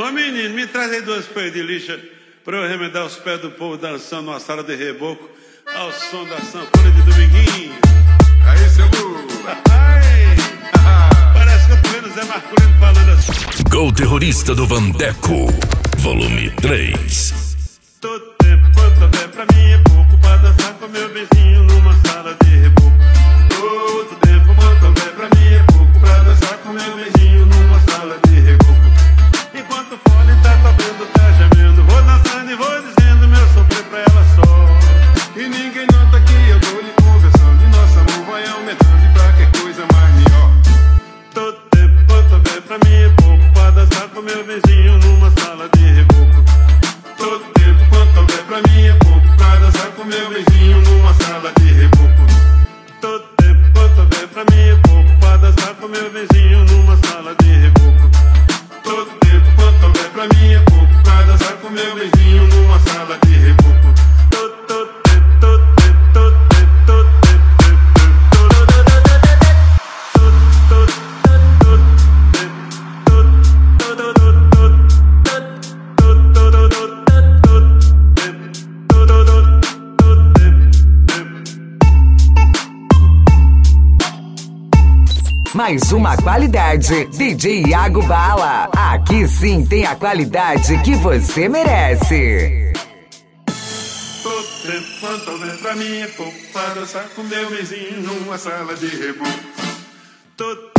Ô menino, me traz aí 2 folhas de lixa pra eu remendar os pés do povo dançando numa sala de reboco ao som da sanfona de Dominguinho. Aí, seu Lu. Parece que eu tô vendo o Zé Marculino falando assim. Gol Terrorista do Vandeco, volume 3. Todo tempo quanto houver pra mim é pouco pra dançar com meu vizinho numa sala de reboco. Todo tempo quanto houver pra mim é pouco pra dançar com meu vizinho numa sala de reboco. Enquanto o fone tá tocando, tá gemendo, vou dançando e vou dizendo meu sofrer pra ela só. E ninguém nota que eu tô lhe conversando, e nosso amor vai aumentando e pra que coisa mais melhor. Todo tempo quanto houver pra mim é pouco pra dançar com meu vizinho numa sala de reboco. Todo tempo quanto houver pra mim é pouco pra dançar com meu vizinho numa sala de reboco. Todo tempo quanto houver pra mim é pouco pra dançar com meu vizinho numa sala de reboco. Todo tempo quanto houver pra mim é pouco pra dançar com meu vizinho numa sala de reboco. Mais uma qualidade, DJ Iago Bala. Aqui sim tem a qualidade que você merece. Todo tempo quanto houver pra mim é pouco pra dançar com meu vizinho numa sala de reboco. Todo